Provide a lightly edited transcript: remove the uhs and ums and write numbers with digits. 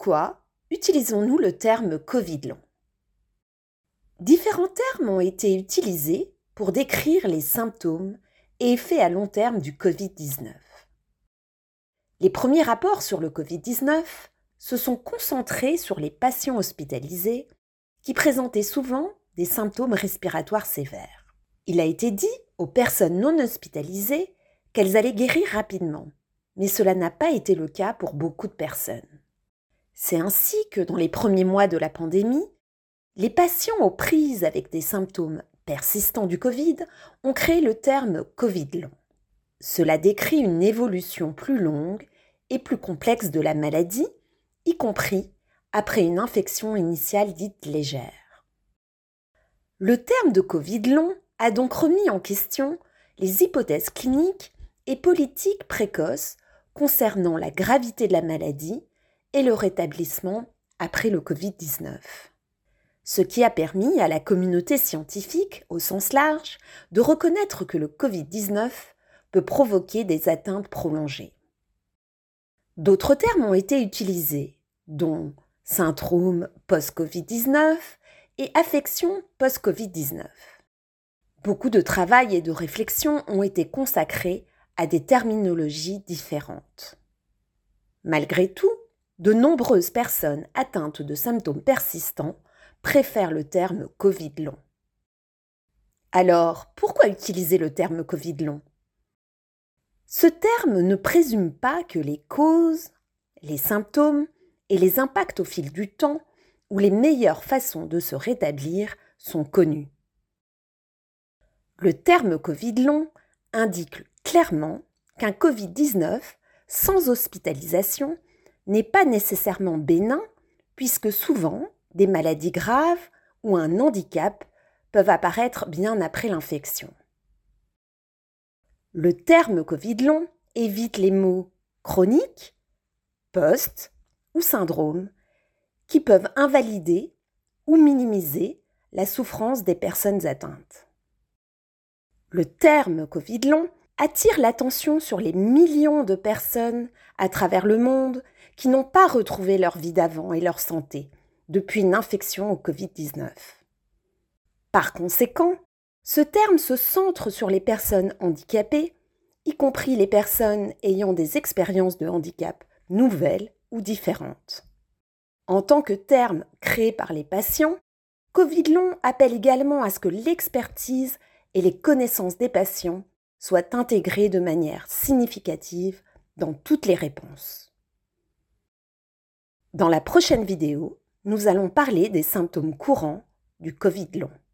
Pourquoi utilisons-nous le terme Covid long? Différents termes ont été utilisés pour décrire les symptômes et effets à long terme du Covid-19. Les premiers rapports sur le Covid-19 se sont concentrés sur les patients hospitalisés qui présentaient souvent des symptômes respiratoires sévères. Il a été dit aux personnes non hospitalisées qu'elles allaient guérir rapidement, mais cela n'a pas été le cas pour beaucoup de personnes. C'est ainsi que dans les premiers mois de la pandémie, les patients aux prises avec des symptômes persistants du Covid ont créé le terme Covid long. Cela décrit une évolution plus longue et plus complexe de la maladie, y compris après une infection initiale dite légère. Le terme de Covid long a donc remis en question les hypothèses cliniques et politiques précoces concernant la gravité de la maladie et le rétablissement après le Covid-19. Ce qui a permis à la communauté scientifique, au sens large, de reconnaître que le Covid-19 peut provoquer des atteintes prolongées. D'autres termes ont été utilisés, dont syndrome post-Covid-19 et affection post-Covid-19. Beaucoup de travail et de réflexion ont été consacrés à des terminologies différentes. Malgré tout, de nombreuses personnes atteintes de symptômes persistants préfèrent le terme Covid long. Alors, pourquoi utiliser le terme Covid long? Ce terme ne présume pas que les causes, les symptômes et les impacts au fil du temps ou les meilleures façons de se rétablir sont connus. Le terme Covid long indique clairement qu'un Covid-19 sans hospitalisation n'est pas nécessairement bénin puisque souvent des maladies graves ou un handicap peuvent apparaître bien après l'infection. Le terme Covid long évite les mots chronique, post ou syndrome qui peuvent invalider ou minimiser la souffrance des personnes atteintes. Le terme Covid long attire l'attention sur les millions de personnes à travers le monde qui n'ont pas retrouvé leur vie d'avant et leur santé depuis une infection au Covid-19. Par conséquent, ce terme se centre sur les personnes handicapées, y compris les personnes ayant des expériences de handicap nouvelles ou différentes. En tant que terme créé par les patients, Covid long appelle également à ce que l'expertise et les connaissances des patients soient intégrées de manière significative dans toutes les réponses. Dans la prochaine vidéo, nous allons parler des symptômes courants du Covid long.